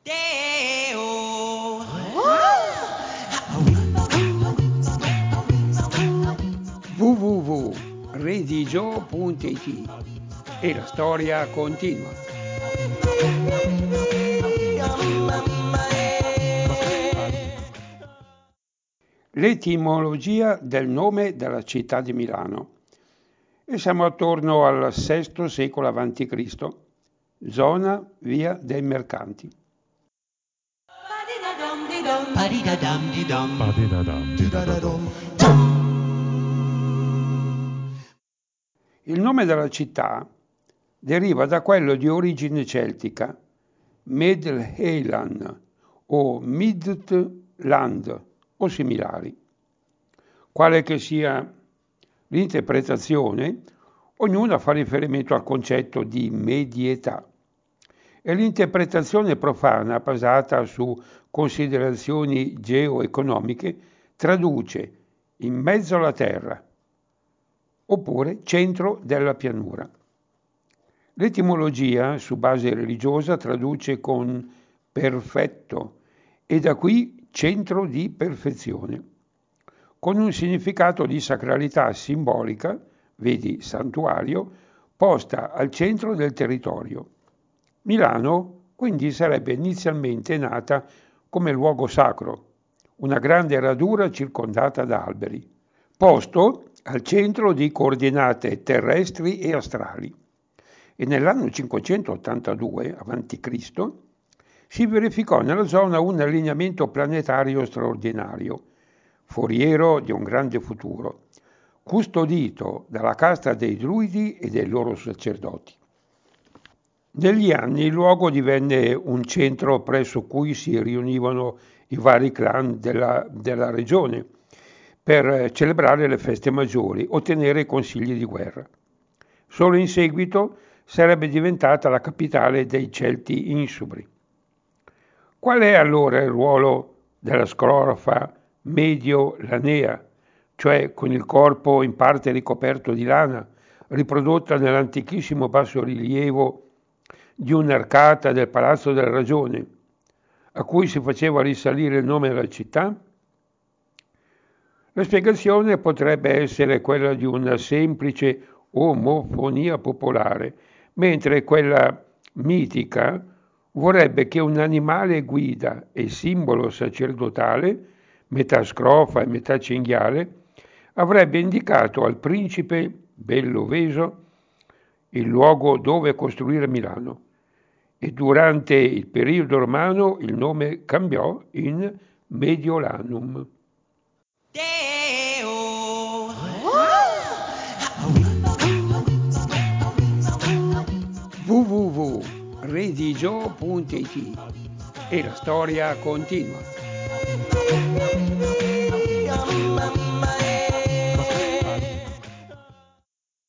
www.redigio.it e la storia continua. L'etimologia del nome della città di Milano. E siamo attorno al VI secolo a.C., zona via dei mercanti. Il nome della città deriva da quello di origine celtica, Medlheilan o Midtland o similari. Quale che sia l'interpretazione, ognuna fa riferimento al concetto di medietà. E l'interpretazione profana, basata su considerazioni geo-economiche, traduce in mezzo alla terra, oppure centro della pianura. L'etimologia, su base religiosa, traduce con perfetto e da qui centro di perfezione, con un significato di sacralità simbolica, vedi santuario, posta al centro del territorio. Milano quindi sarebbe inizialmente nata come luogo sacro, una grande radura circondata da alberi, posto al centro di coordinate terrestri e astrali. E nell'anno 582 a.C. si verificò nella zona un allineamento planetario straordinario, foriero di un grande futuro, custodito dalla casta dei druidi e dei loro sacerdoti. Negli anni il luogo divenne un centro presso cui si riunivano i vari clan della regione per celebrare le feste maggiori o tenere consigli di guerra. Solo in seguito sarebbe diventata la capitale dei Celti insubri. Qual è allora il ruolo della scrofa medio-lanea, cioè con il corpo in parte ricoperto di lana, riprodotta nell'antichissimo bassorilievo di un'arcata del Palazzo della Ragione, a cui si faceva risalire il nome della città? La spiegazione potrebbe essere quella di una semplice omofonia popolare, mentre quella mitica vorrebbe che un animale guida e simbolo sacerdotale, metà scrofa e metà cinghiale, avrebbe indicato al principe Belloveso il luogo dove costruire Milano, e durante il periodo romano il nome cambiò in Mediolanum. www.redigio.it e la storia continua.